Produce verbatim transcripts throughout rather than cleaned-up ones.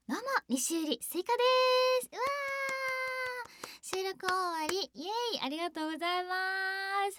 どうも西売りスイカです。うわー、収録終わりイエーイ、ありがとうございます。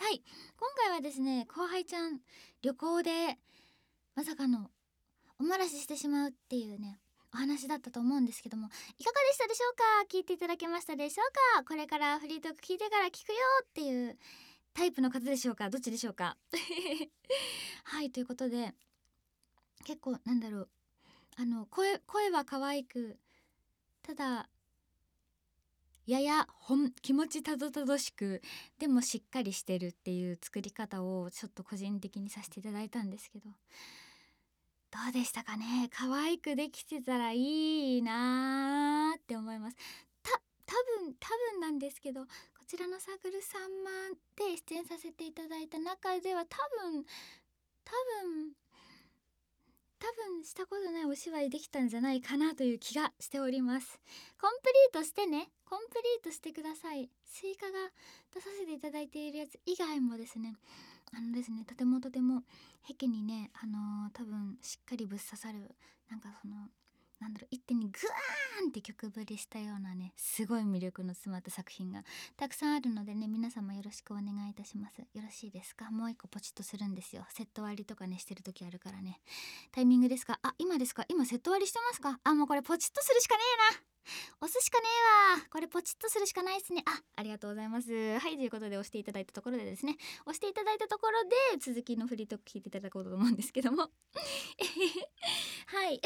はい、今回はですね、後輩ちゃん旅行でまさかのお漏らししてしまうっていうねお話だったと思うんですけども、いかがでしたでしょうか。聞いていただけましたでしょうか。これからフリートーク聞いてから聞くよっていうタイプの方でしょうか、どっちでしょうかはい、ということで結構なんだろう、あの声声は可愛く、ただややほん気持ちたどたどしく、でもしっかりしてるっていう作り方をちょっと個人的にさせていただいたんですけど、どうでしたかね。可愛くできてたらいいなーって思います。た多分多分なんですけど、こちらのサークルさんまで出演させていただいた中では多分多分多分したことないお芝居できたんじゃないかなという気がしております。コンプリートしてね、コンプリートしてください。スイカが出させていただいているやつ以外もですね、あのですね、とてもとても壁にね、あのー、多分しっかりぶっ刺さる、なんかそのなんだろう、一手にグワーンって曲振りしたようなね、すごい魅力の詰まった作品がたくさんあるのでね、皆様よろしくお願いいたします。よろしいですか。もう一個ポチッとするんですよ。セット割りとかねしてる時あるからね。タイミングですか。あ、今ですか。今セット割りしてますか。あ、もうこれポチッとするしかねえな、押すしかねえわ。これポチッとするしかないですね。あ、ありがとうございます。はい、ということで押していただいたところでですね、押していただいたところで続きのフリートーク聞いていただこうと思うんですけどもはい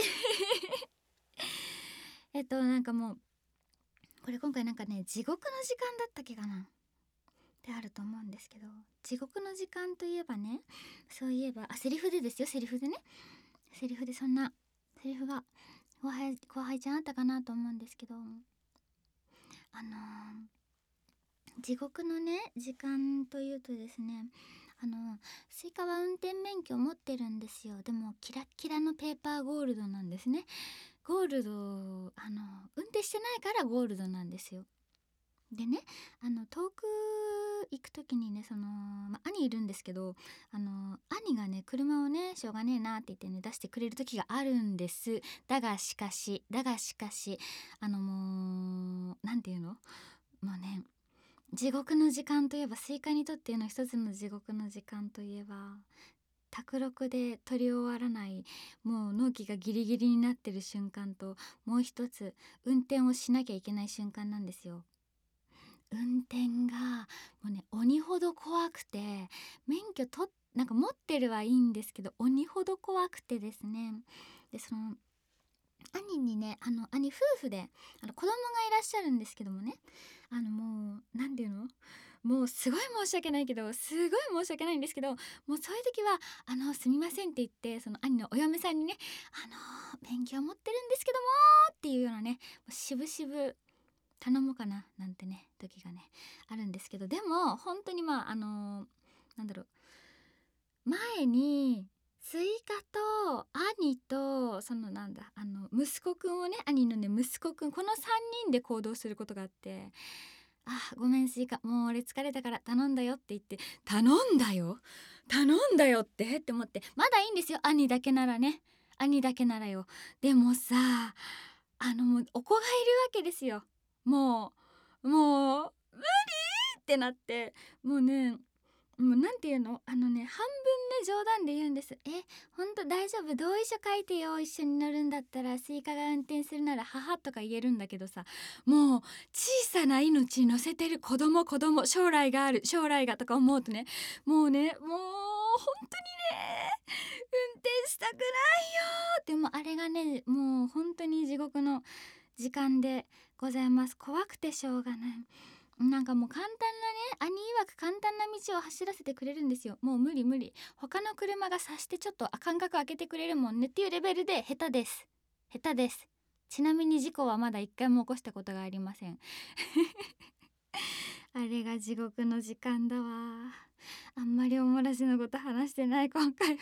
えっとなんかもうこれ今回なんかね、地獄の時間だったっけかなってあると思うんですけど、地獄の時間といえばね、そういえばあセリフでですよ、セリフでね、セリフでそんなセリフが後輩後輩ちゃんあったかなと思うんですけど、あのー、地獄のね時間というとですね、あのスイカは運転免許を持ってるんですよ。でもキラッキラのペーパーゴールドなんですね。ゴールド、あの運転してないからゴールドなんですよ。でね、あの遠く行く時にね、その、ま、兄いるんですけど、あの兄がね車をねしょうがねえなって言ってね出してくれる時があるんです。だがしかしだがしかしあのもうなんていうの、もうね、地獄の時間といえば、スイカにとっての一つの地獄の時間といえば、卓録で撮り終わらない、もう納期がギリギリになってる瞬間と、もう一つ運転をしなきゃいけない瞬間なんですよ。運転がもうね鬼ほど怖くて、免許となんか持ってるはいいんですけど鬼ほど怖くてですね。でその兄にね、あの兄夫婦であの子供がいらっしゃるんですけどもね、あのもうなんていうの、もうすごい申し訳ないけどすごい申し訳ないんですけど、もうそういう時は「あのすみません」って言って、その兄のお嫁さんにね「あの免許を持ってるんですけども」っていうようなね、しぶしぶ頼もうかななんてね時がねあるんですけど、でも本当にまああのなんだろう、前にスイカと兄とそのなんだあの息子くんをね、兄のね息子くん、このさんにんで行動することがあって、あ、ごめんスイカ、もう俺疲れたから頼んだよって言って、頼んだよ頼んだよってって思って、まだいいんですよ、兄だけならね、兄だけならよ。でもさ、あのもうお子がいるわけですよ。もうもう無理ってなって、もうね、もうなんていうの、あのね半分ね冗談で言うんです。え、ほんと大丈夫、同意書書いてよ、一緒に乗るんだったら、スイカが運転するなら母とか言えるんだけどさ、もう小さな命乗せてる、子供子供将来がある将来がとか思うとね、もうね、もう本当にね運転したくないよーって、もうあれがねもう本当に地獄の時間でございます。怖くてしょうがない。なんかもう簡単なね、兄曰く簡単な道を走らせてくれるんですよ。もう無理無理、他の車が察してちょっと間隔開けてくれるもんねっていうレベルで下手です下手です。ちなみに事故はまだ一回も起こしたことがありませんあれが地獄の時間だわ。あんまりおもらしのこと話してない今回は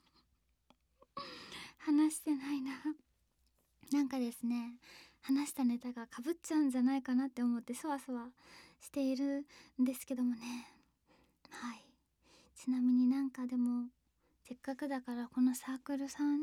話してないな。なんかですね、話したネタがかぶっちゃうんじゃないかなって思ってそわそわしているんですけどもね。はい、ちなみになんかでもせっかくだからこのサークルさん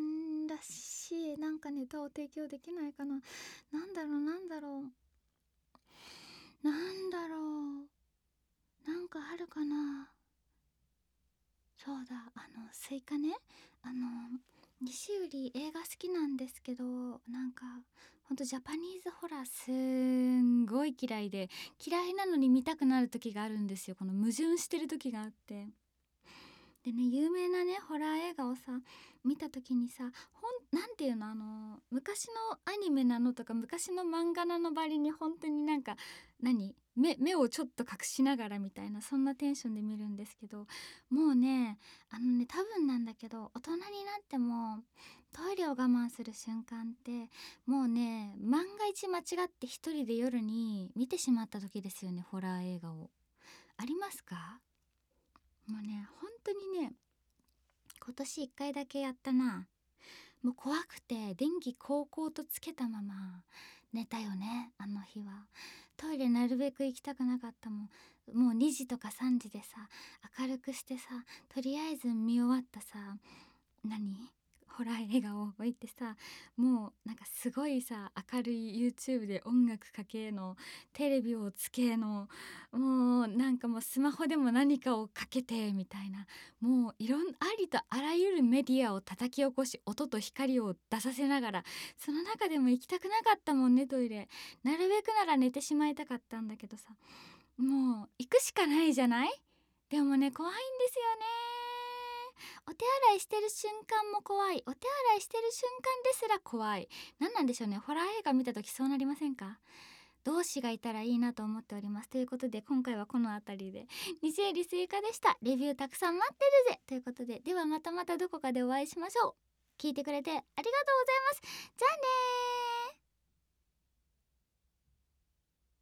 らしいなんかネタを提供できないかな。なんだろうなんだろうなんだろうなんかあるかな。そうだ、あのスイカね、あの西瓜映画好きなんですけど、なんかほんとジャパニーズホラーすんごい嫌いで、嫌いなのに見たくなる時があるんですよ。この矛盾してる時があって、でね、有名なねホラー映画をさ見た時にさ、ほんなんていうの、あの昔のアニメなのとか昔の漫画なのばりに本当になんか何目目をちょっと隠しながらみたいな、そんなテンションで見るんですけど、もうね、あのね多分なんだけど、大人になってもトイレを我慢する瞬間ってもうね、万が一間違って一人で夜に見てしまった時ですよね、ホラー映画を。ありますか？もうね本当にね、今年いっかいだけやったな。もう怖くて電気こうこうとつけたまま寝たよね、あの日は。トイレなるべく行きたくなかったもん。もうにじとかさんじでさ、明るくしてさ、とりあえず見終わったさ、何ホラー映画を置いてさ、もうなんかすごいさ、明るい YouTube で音楽かけの、テレビをつけの、もうなんかもうスマホでも何かをかけてみたいな、もういろんありとあらゆるメディアを叩き起こし、音と光を出させながら、その中でも行きたくなかったもんね、トイレ。なるべくなら寝てしまいたかったんだけどさ、もう行くしかないじゃない。でもね、怖いんですよね。お手洗いしてる瞬間も怖い、お手洗いしてる瞬間ですら怖い。何なんでしょうね、ホラー映画見た時そうなりませんか？同志がいたらいいなと思っております。ということで今回はこの辺りで。西襟スイカでした。レビューたくさん待ってるぜということで、ではまたまたどこかでお会いしましょう。聞いてくれてありがとうございます。じゃあね。